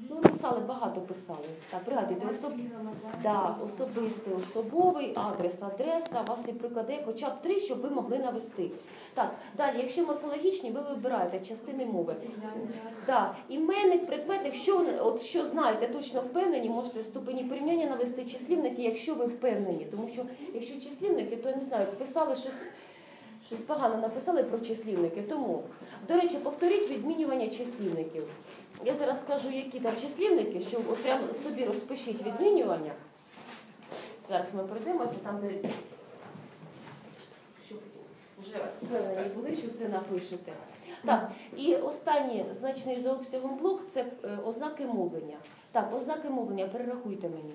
Ну, писали, багато писали. Так, пригадуйте, особистий, особовий, адрес, адреса, у вас є приклади, хоча б 3, щоб ви могли навести. Так, далі, якщо морфологічні, ви вибираєте частини мови. Так, іменник, предметник, що знаєте, точно впевнені, можете ступені порівняння навести, числівники, якщо ви впевнені. Тому що, якщо числівники, то, я не знаю, писали щось погано написали про числівники. Тому, до речі, повторіть відмінювання числівників. Я зараз скажу, які там числівники, що от прямо собі розпишіть відмінювання. Зараз ми пройдемося, там, де щоб вже впевнені були, що це напишете. Так, і останній значний за обсягом блок – це ознаки мовлення. Так, ознаки мовлення, перерахуйте мені.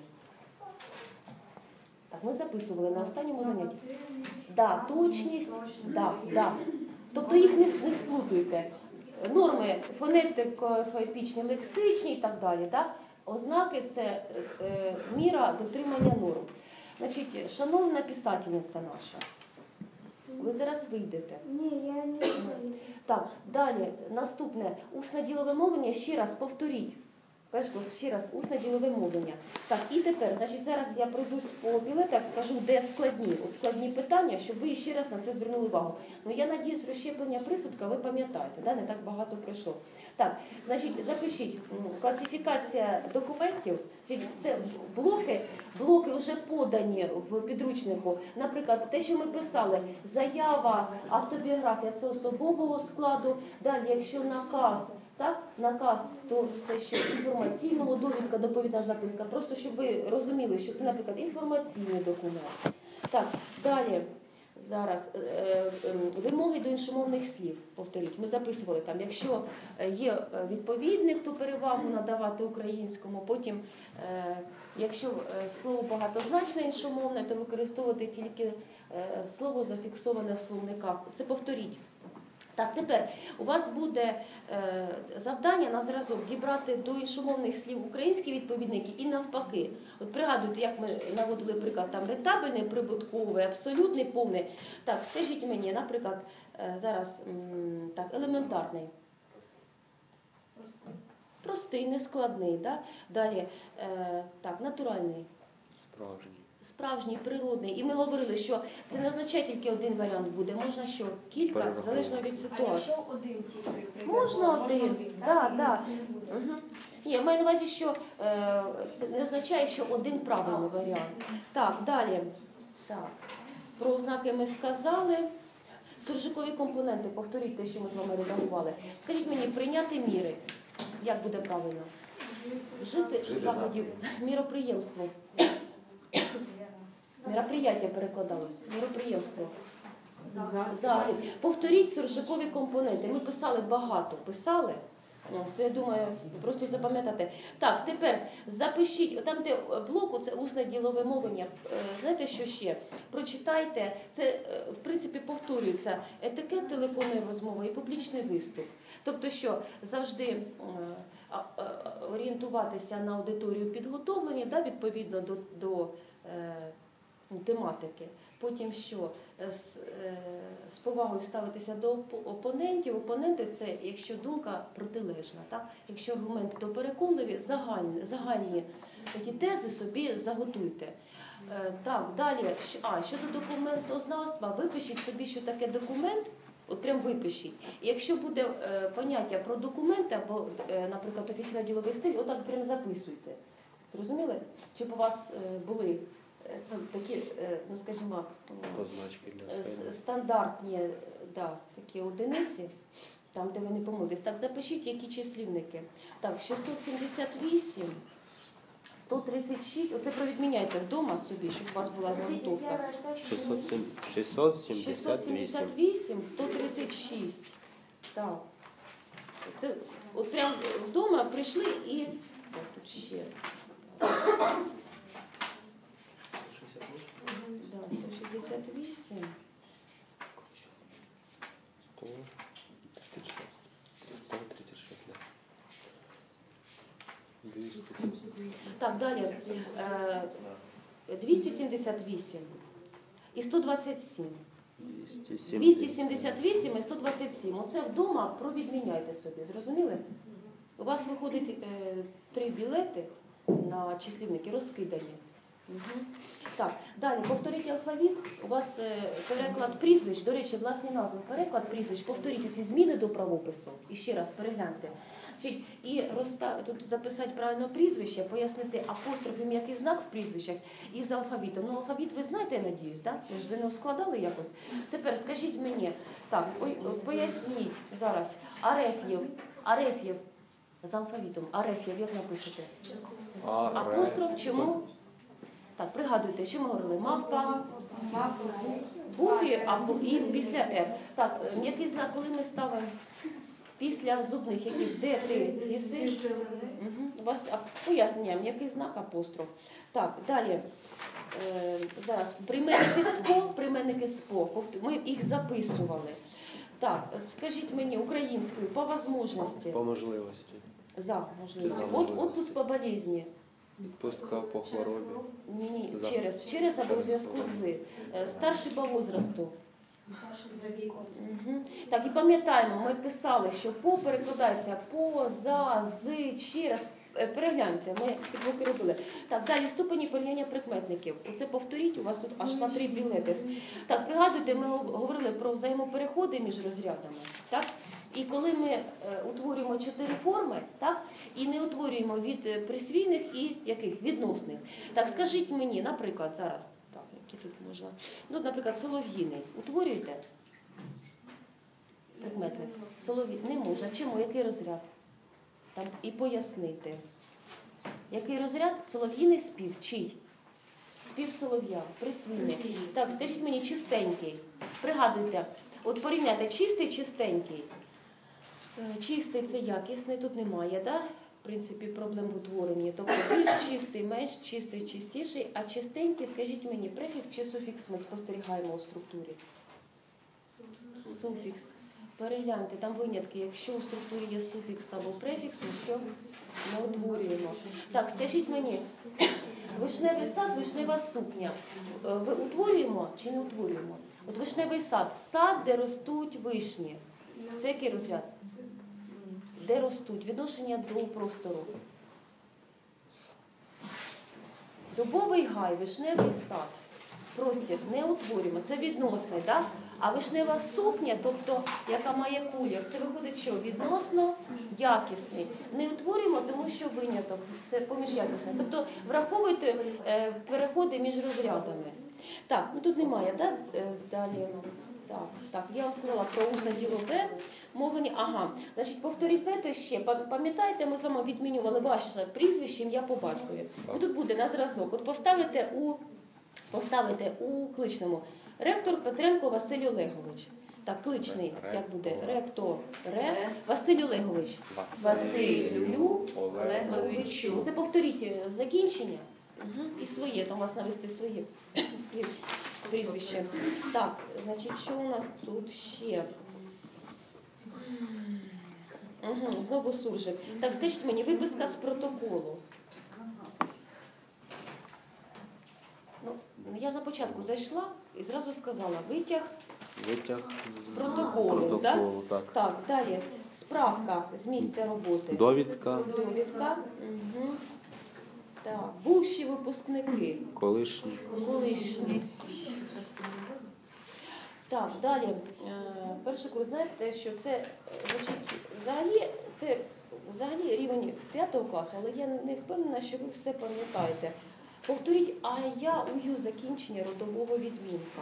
Так, ми записували на останньому занятті. Да, точність, да. Тобто їх не сплутуйте. Норми фонетико-епічні, лексичні і так далі. Да? Ознаки – це міра дотримання норм. Значить, шановна писательниця наша, ви зараз вийдете. Ні, я не вийду. Так, далі, наступне, усне ділове мовлення, ще раз повторіть. Ще раз, усне ділове мовлення. Так, і тепер, значить, зараз я пройдусь по білетах, скажу, де складні питання, щоб ви ще раз на це звернули увагу. Ну, я надіюсь, розщеплення присудка ви пам'ятаєте, да? Не так багато пройшло. Так, значить, запишіть, класифікація документів, це блоки вже подані в підручнику. Наприклад, те, що ми писали, заява, автобіографія – це особового складу, далі, якщо наказ, то це що інформаційного, довідка, доповідна записка. Просто, щоб ви розуміли, що це, наприклад, інформаційний документ. Так, далі, зараз, вимоги до іншомовних слів, повторіть. Ми записували там, якщо є відповідник, то перевагу надавати українському. Потім, якщо слово багатозначне іншомовне, то використовувати тільки слово зафіксоване в словниках. Це повторіть. Так, тепер у вас буде завдання на зразок дібрати до іншомовних слів українські відповідники і навпаки. От пригадуйте, як ми наводили приклад, там рентабельний, прибутковий, абсолютний, повний. Так, скажіть мені, наприклад, зараз так, елементарний. Простий, нескладний. Да? Далі, так, натуральний. Справжній, природний. І ми говорили, що це не означає тільки один варіант буде, можна що? Кілька, залежно від ситуації. А якщо один тільки? Можна один, так. Угу. Ні, я маю на увазі, що це не означає, що один правильний варіант. Так, далі. Так. Про ознаки ми сказали. Суржикові компоненти, повторіть те, що ми з вами редагували. Скажіть мені, прийняти міри. Як буде правильно? Жити в закладі, міроприємство. Мероприятие перекладалось. Міроприємство. Захід. Повторіть суржикові компоненти. Ми писали багато. То я думаю, просто запам'ятати. Так, тепер запишіть, там де блоку, це усне ділове мовлення. Знаєте, що ще? Прочитайте, це в принципі повторюється етикет телефонної розмови і публічний виступ. Тобто, що завжди орієнтуватися на аудиторію підготовлення, да, відповідно до тематики. Потім що? З повагою ставитися до опонентів. Опоненти – це, якщо думка протилежна. Так? Якщо аргументи то переконливі, загальні такі тези собі заготуйте. Так, далі. Щодо документознавства, випишіть собі, що таке документ, от прям випишіть. І якщо буде поняття про документи, або, наприклад, офіційно-діловий стиль, отак прям записуйте. Зрозуміли? Щоб у вас були такі, ну, скажімо, стандартні, да, такі одиниці, там, де ви не помилитесь. Так, запишіть, які числівники. Так, 678, 136, оце провідміняйте вдома собі, щоб у вас була заготовка. 678, 136. Так. Це, от прям вдома прийшли і... Так, тут ще... Да, 168. 136. Так, далі. 278 і 127. 278 і 127. Оце вдома провідміняйте собі. Зрозуміли? У вас виходить 3 білети на числівники розкидані. Угу. Так, далі повторіть алфавіт. У вас переклад прізвищ, до речі, власні назви, переклад прізвищ, повторіть ці зміни до правопису. І ще раз перегляньте. І тут записати правильно прізвище, пояснити апостроф і м'який знак в прізвищах і з алфавітом. Ну, алфавіт ви знаєте, я надіюсь, так? Ви ж ЗНО складали якось. Тепер скажіть мені, так, поясніть зараз, Ареф'єв з алфавітом, Ареф'єв, як напишете? Апостроф, чому? Так, пригадуйте, що ми говорили? Мавпа, буфі або і після «р». Так, м'який знак, коли ми ставимо після зубних, яких де ти з'їси? Угу. У вас пояснення, м'який знак, апостроф. Так, далі. Зараз, прийменники СПО, ми їх записували. Так, скажіть мені українською, по можливості. По можливості. За можливості. Отпуск по болезні. Відпустка по хворобі. Ні, через або у зв'язку з. Старший по возрасту. Старший за віком. Угу. Так, і пам'ятаємо, ми писали, що по перекладається по, за, з, через. Перегляньте, ми ці блоки робили. Так, далі ступені порівняння прикметників. Оце повторіть, у вас тут аж на 3 білети. Так, пригадуйте, ми говорили про взаємопереходи між розрядами. Так? І коли ми утворюємо 4 форми, так, і не утворюємо від присвійних і яких? Відносних. Так, скажіть мені, наприклад, зараз, так, які тут можна, ну, наприклад, солов'їний. Утворюєте? Прикметник. Не можна. Чому? Який розряд? Там і пояснити. Який розряд? Солов'їний спів. Чий? Спів солов'я. Присвійний. Так, скажіть мені, чистенький. Пригадуйте, от порівняйте чистий, чистенький. Чистий – це якісний, тут немає, да? В принципі, проблем в утворенні. Тобто більш чистий, менш чистий, чистіший, а чистенький, скажіть мені, префікс чи суфікс ми спостерігаємо у структурі? Суфікс. Перегляньте, там винятки, якщо у структурі є суфікс або префікс, ми що? Не утворюємо. Так, скажіть мені, вишневий сад, вишнева сукня. Ви утворюємо чи не утворюємо? От вишневий сад, сад, де ростуть вишні. Це який розряд? Де ростуть? Відношення до простору. Дубовий гай, вишневий сад. Простір не утворюємо. Це відносний, так? А вишнева сукня, тобто, яка має колір, це виходить що? Відносно якісний. Не утворюємо, тому що виняток. Це поміж якісне. Тобто, враховуйте переходи між розрядами. Так, ну тут немає, так? Далі. Так, я вам сказала про усне ділове мовлення. Ага, значить, повторіть, знаєте ще, пам'ятаєте, ми з вами відмінювали ваше прізвище, ім'я по батькові. І тут буде на зразок. От поставите у кличному. Ректор Петренко Василь Олегович. Так, кличний, як буде? Ректоре Василь Олегович. Василю Олеговичу. Це повторіть закінчення. Угу. І своє, там у вас навести своє прізвище. Так, значить, що у нас тут ще? Угу, знову суржик. Так, скажіть мені, виписка з протоколу. Ну, я на початку зайшла і зразу сказала, витяг з протоколу. Так, далі. Справка з місця роботи. Довідка. Угу. Так, бувші випускники. Колишні. Так, далі. Перший курс, знаєте, що це, значить, взагалі рівень 5 класу, але я не впевнена, що ви все пам'ятаєте. Повторіть «а-я ую» закінчення родового відмінка.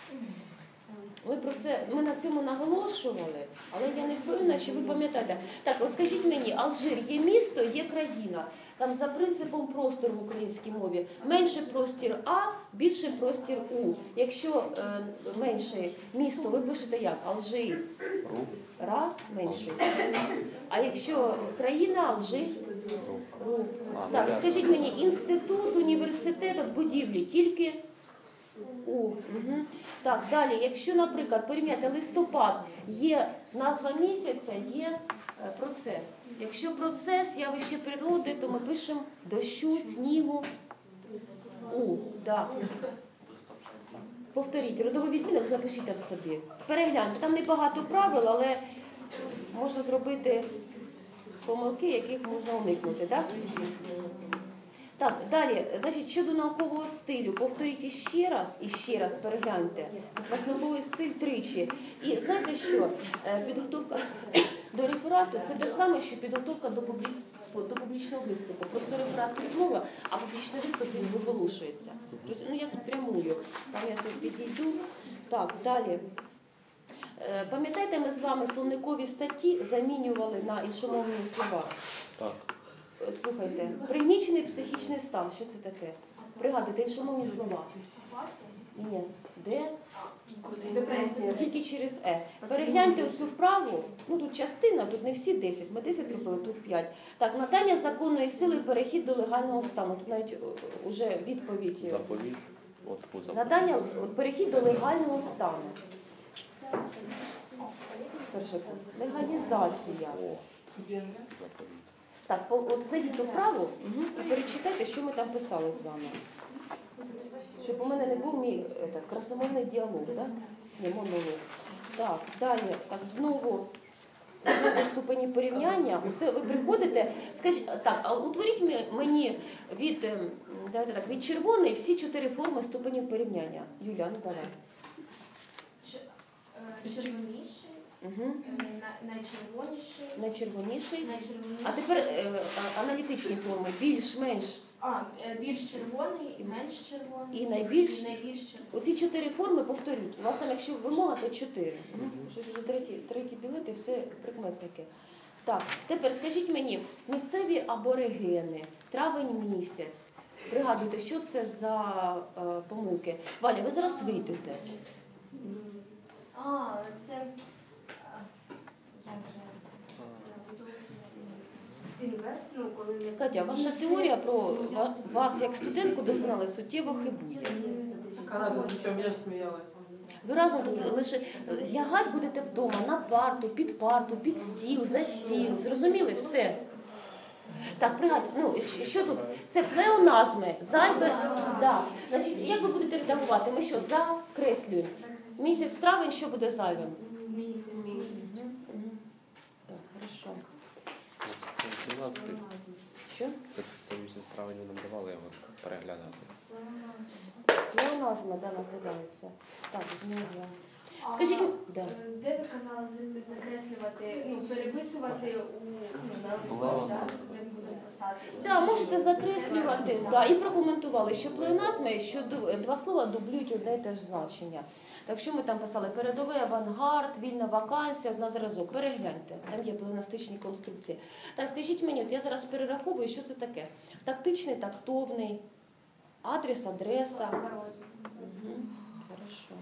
Ми на цьому наголошували, але я не впевнена, що ви пам'ятаєте. Так, от скажіть мені, Алжир є місто, є країна. Там за принципом простору в українській мові. Менше простір А, більше простір У. Якщо менше місто, ви пишете як? Алжир. Ра менший. А якщо країна, Алжир. Ру. Так, скажіть мені, інститут, університет, будівлі, тільки У. Угу. Так, далі, якщо, наприклад, порівняти листопад, є назва місяця, є процес. Якщо процес, явище природи, то ми пишемо дощу, снігу, У. Да. Повторіть, родовий відмінок запишіть там собі. Перегляньте, там небагато правил, але можна зробити помилки, яких можна уникнути. Так? Так, далі, значить, щодо наукового стилю, повторіть і ще раз перегляньте. Ваш науковий стиль тричі. І знаєте що? Підготовка до реферату – це те ж саме, що підготовка до публічного виступу. Просто реферат письмово, а публічний виступ він виголошується. Тобто, я спрямую. Там я тут підійду. Так, далі. Пам'ятаєте, ми з вами словникові статті замінювали на іншомовні слова? Так. Слухайте, пригнічений психічний стан, що це таке? Пригадуйте, іншомовні слова. Ні, де? Депресія. Тільки через «е». Перегляньте оцю вправу, тут частина, тут не всі 10, ми 10 робили, тут 5. Так, надання законної сили, перехід до легального стану. Тут навіть уже відповідь. Заповіт. От по заповіт. Надання, перехід до легального стану. Перший курс. Легалізація. О, заповіт. Так, от знайдіть ту вправу і перечитайте, що ми там писали з вами. Щоб у мене не був мій красномовний діалог, да? Ні, монолог. Так, далі, так, знову ступені порівняння. Це ви приходите, скажіть, так, а утворіть мені від червоної всі 4 форми ступенів порівняння. Юля, ну давай. Червоніший, Угу. найчервоніший, Найчервоніший. найчервоніший. А тепер аналітичні форми. Більш, менш. Більш червоний, і менш червоний. І найбільш? І найбільш червоний. Оці 4 форми повторюють. У вас там, якщо вимога, то 4. Щось вже треті білети, все прикметники. Так, тепер скажіть мені, місцеві аборигени, травень місяць. Пригадуйте, що це за помилки. Валя, ви зараз вийдете. Це... Інверс, коли... Катя, ваша теорія про вас як студентку досконало суттєво хибує. Канада, причем я смеялась. Ви разом тут лише лягати будете вдома на парту, під стіл, за стіл. Зрозуміли? Все. Так, пригадуйте, що тут? Це плеоназми, зайве. Да. Значить, як ви будете редагувати? Ми що, закреслюємо? Місяць травень, що буде зайвим? Так, хорошо. Це 17-й. Що? Це місяць травень нам давали його переглядати. Плеоназми, да, називаються. Так, змінюємо. Скажіть, да. Де ви казали закреслювати, переписувати на листок, де ми будемо писати? Да, можете закреслювати, да, і прокоментували, що плеоназми, що 2 слова дублюють одне і те ж значення. Так що ми там писали передовий авангард, вільна вакансія, на зразок. Перегляньте, там є плеонастичні конструкції. Так, скажіть мені, от я зараз перераховую, що це таке? Тактичний, тактовний, адрес, адреса. Угу. Хорошо.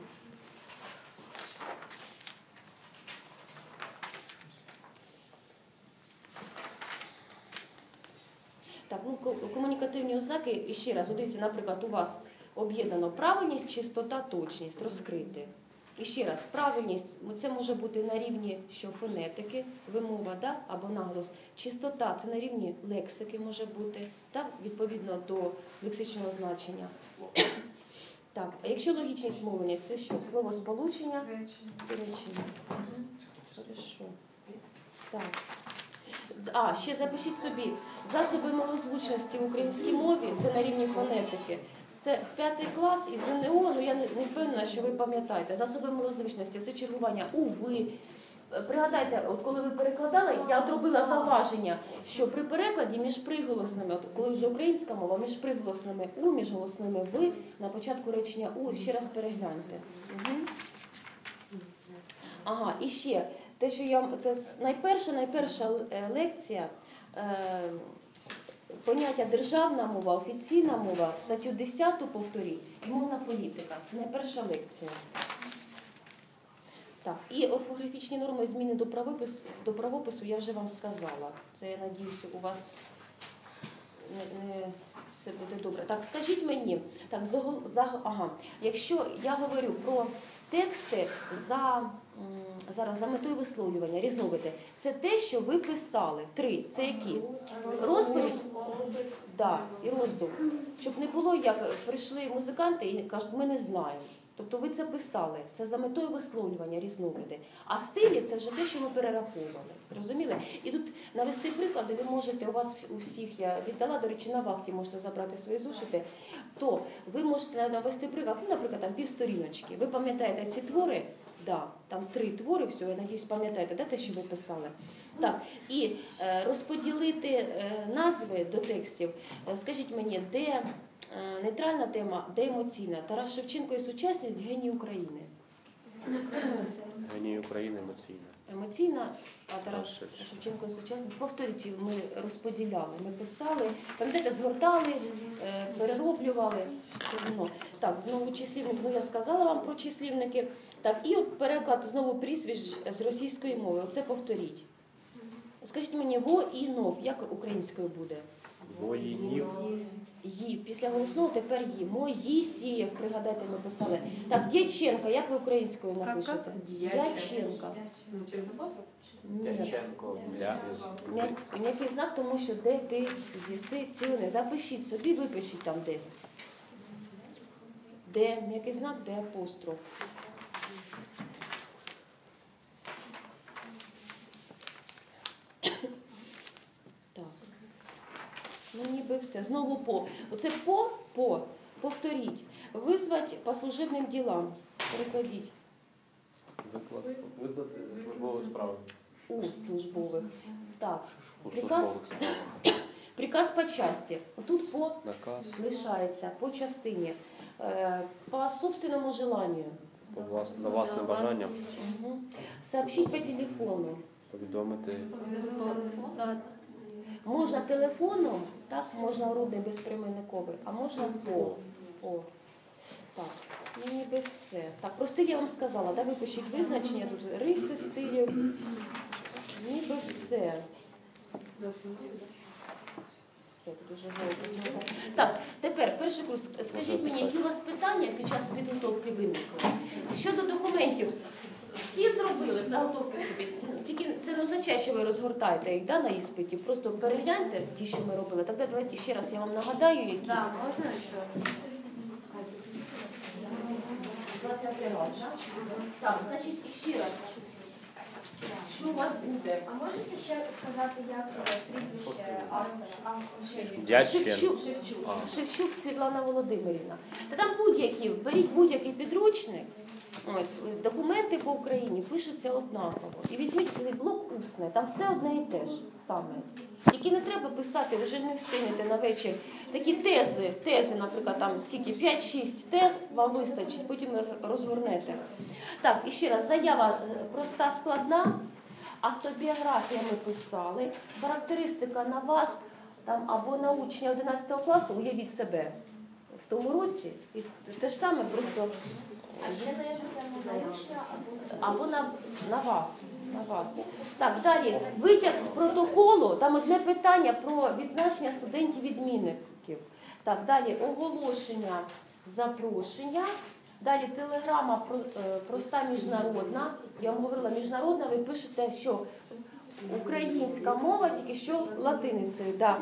Так, комунікативні ознаки, і ще раз, дивіться, наприклад, у вас об'єднано правильність, чистота, точність, розкрити. І ще раз, правильність, це може бути на рівні що фонетики, вимова, да? Або наголос. Чистота – це на рівні лексики може бути, да? Відповідно до лексичного значення. Так, а якщо логічність мовлення, це що? Словосполучення? Речення. Хорошо. Так. Ще запишіть собі. Засоби малозвучності в українській мові – це на рівні фонетики. Це 5 клас із ЗНО, я не впевнена, що ви пам'ятаєте. Засоби малозвучності – це чергування у, ви. Пригадайте, от коли ви перекладали, я робила зауваження, що при перекладі між приголосними, от коли вже українська мова, між приголосними у, між голосними ви, на початку речення у, ще раз перегляньте. Угу. Ага, і ще, те, що це найперша лекція, поняття державна мова, офіційна мова, статтю 10 повторіть, і мовна політика. Це найперша лекція. Так, і орфографічні норми зміни до правопису я вже вам сказала. Це, я надіюся, у вас не все буде добре. Так, скажіть мені, так, якщо я говорю про тексти зараз за метою висловлювання, різновиди, це те, що ви писали. 3. Це які? Розповідь, да, і роздум. Щоб не було, як прийшли музиканти і кажуть, ми не знаємо. Тобто ви це писали, це за метою висловлювання різновиди. А стилі це вже те, що ми перераховували. Зрозуміли? І тут навести приклади ви можете, у вас у всіх я віддала, до речі, на вахті можете забрати свої зошити, то ви можете навести приклад, ну, наприклад, там півсторіночки. Ви пам'ятаєте ці твори? Да, там 3 твори всього, я надіюсь, пам'ятаєте, те, що ви писали. Так, і розподілити назви до текстів. Скажіть мені, де нейтральна тема, де емоційна? Тарас Шевченко і сучасність, геній України. Геній України емоційна. Емоційна, а Тарас Шевченко і сучасність. Повторюйте, ми розподіляли, ми писали, пам'ятаєте, згортали, перероблювали. Це воно. Так, знову числівник, ну я сказала вам про числівники. Так, і от переклад знову прізвищ з російської мови. Оце повторіть. Скажіть мені, во і нов, як українською буде? Воїнів. Ї. Після голосного тепер ї. Моїсієв, пригадайте, ми писали. Так, Дяченка, як ви українською напишете? Дяченка. Ну, через апостроф? Ні. Ля. М'який знак, тому що де ти з'їси цілене. Запишіть собі, випишіть там десь. Де м'який знак, де апостроф. Так. Ну, ніби все. Знову по. Оце по. Повторіть. Визвать по служебним ділам. Перекладіть. Виклад службової справи. У службових. Так. У Приказ? службових справах. Приказ по часті. Отут по Наказ лишається, по частині. По собственному желанию. на власне бажання Угу. Сообщить по телефону. повідомити. Можна телефоном, так, можна уродний безприйменниковий, а можна по. Так, ну ніби все. Так, про стиль я вам сказала, да, випишіть визначення, тут риси стилів. Ніби все. Все, дуже довго. Так, тепер, перший курс, скажіть мені, які у вас питання під час підготовки виникли? Щодо документів, всі зробили заготовки собі, тільки це не означає, що ви розгортаєте їх, да, на іспиті, просто перегляньте ті, що ми робили. Тоді давайте ще раз я вам нагадаю, які. Так, можна ще? 20 раз. Так, значить, іще раз. Що у вас буде? А можете ще сказати, як прізвище автора? Дяченко. Шевчук Світлана Володимирівна. Та там будь-які, беріть будь-який підручник. Ось, документи по Україні пишуться однаково. І візьміть цей блок усне, там все одне і те ж саме. Тільки не треба писати, ви вже не встигнете на вечір. Такі тези, наприклад, там скільки, 5-6 тез вам вистачить, потім розгорнете. Так, і ще раз, заява проста, складна, автобіографія ми писали, характеристика на вас там, або на учня 11 класу, уявіть себе в тому році, і те ж саме, просто А ще даєш на учня або на вас. На вас. Так, далі. Витяг з протоколу, там одне питання про відзначення студентів-відмінників. Так, далі оголошення, запрошення. Далі телеграма проста міжнародна. Я вам говорила міжнародна, ви пишете, що українська мова, тільки що латиницею. Да.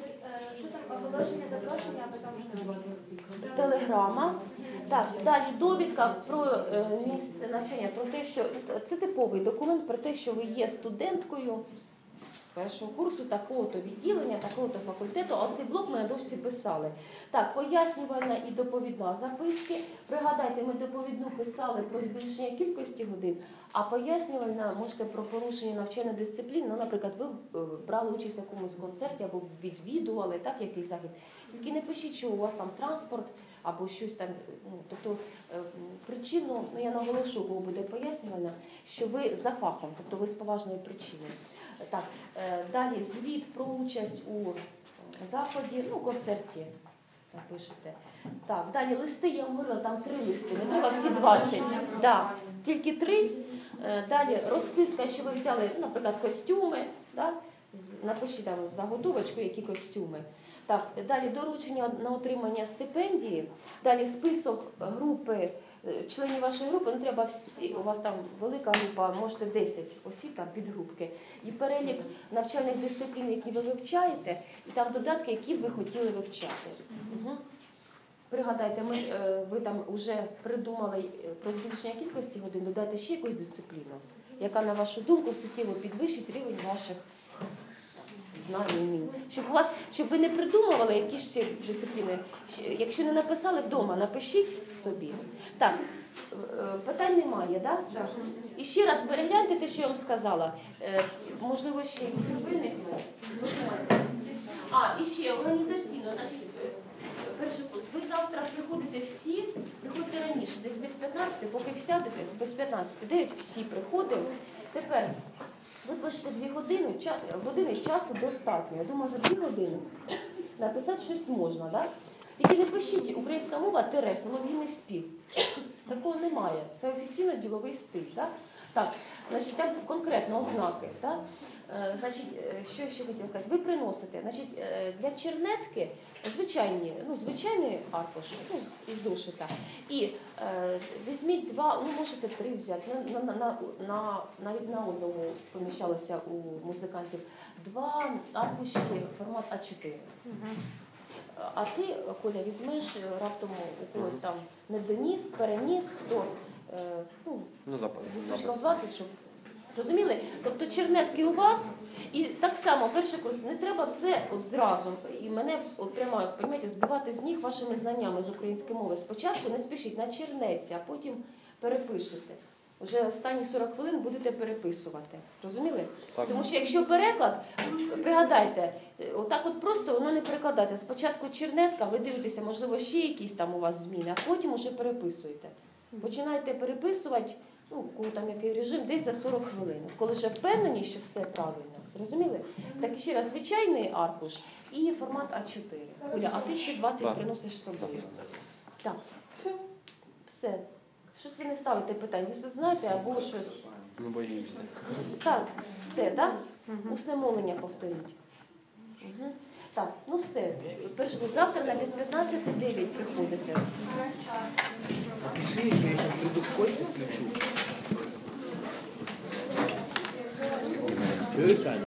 Що там, оголошення, запрошення, а потім що? Телеграма. Так, далі довідка про місце навчання, про те, що це типовий документ про те, що ви є студенткою першого курсу такого-то відділення, такого-то факультету, а цей блок ми на дошці писали. Так, пояснювальна і доповідна записки. Пригадайте, ми доповідну писали про збільшення кількості годин, а пояснювальна, можете про порушення навчальної дисципліни, ну, наприклад, ви брали участь в якомусь концерті або відвідували, так, якийсь захід. Тільки не пишіть, що у вас там транспорт, або щось там, ну, тобто причину, ну я наголошу, бо буде пояснювальна, що ви за фахом, тобто ви з поважної причини. Так, далі звіт про участь у заході, ну, концерті пишете. Так, далі листи, я вам говорила, там 3 листи, не треба всі 20. Да, тільки 3. Далі розписка, що ви взяли, наприклад, костюми, да? Напишіть там заготовочку, які костюми. Так, далі доручення на отримання стипендії, далі список групи, членів вашої групи, не треба всі, у вас там велика група, можете 10 осіб, там підгрупки, і перелік навчальних дисциплін, які ви вивчаєте, і там додатки, які б ви хотіли вивчати. Угу. Пригадайте, ви там вже придумали про збільшення кількості годин, додайте ще якусь дисципліну, яка, на вашу думку, суттєво підвищить рівень ваших знань і умінь. Щоб ви не придумували які ж ці дисципліни. Якщо не написали вдома, напишіть собі. Так, питань немає, так? Так. І ще раз перегляньте те, що я вам сказала. Можливо, ще якісь виникли. І ще організаційно. Значить, перший курс. Ви завтра приходите раніше, десь без 15, поки сядете, без 15, всі приходимо. Тепер ви пишете 2 години часу достатньо. Я думаю, за 2 години написати щось можна, так? Тільки не пишіть українська мова тире, солов'їний спів. Такого немає. Це офіційно діловий стиль. Так, значить, там конкретно ознаки. Так? Значить, що я ще хотіла сказати? Ви приносите, значить, для чернетки звичайний аркуш із зошита. І візьміть 2, можете 3 взяти, навіть на одному поміщалося у музикантів, 2 аркуші формат А4. А ти, Коля, візьмеш раптом у когось там не доніс, переніс, хто, запис. 20, щоб... Розуміли? Тобто чернетки у вас, і так само перший курс, не треба все зразу, і мене прямо, розумієте, збивати з ніг вашими знаннями з української мови. Спочатку не спішіть на чернеці, а потім перепишете. Вже останні 40 хвилин будете переписувати. Розуміли? Так. Тому що якщо переклад, пригадайте, отак от просто воно не перекладається. Спочатку чернетка, ви дивитеся, можливо, ще якісь там у вас зміни, а потім уже переписуєте. Починаєте переписувати, коли там який режим, десь за 40 хвилин. Коли вже впевнені, що все правильно. Зрозуміли? Так, ще раз, звичайний аркуш і формат А4. Оля, а ти ще 20 приносиш з собою. Так. Все. Щось ви не ставите питань. Ви все знаєте або щось... Не боїмося. Так, все, так? Усне мовлення повторіть. Угу. Так, все. Завтра на без 15:09 приходите. Я сейчас приду в Костю включу. Слышь, Аня?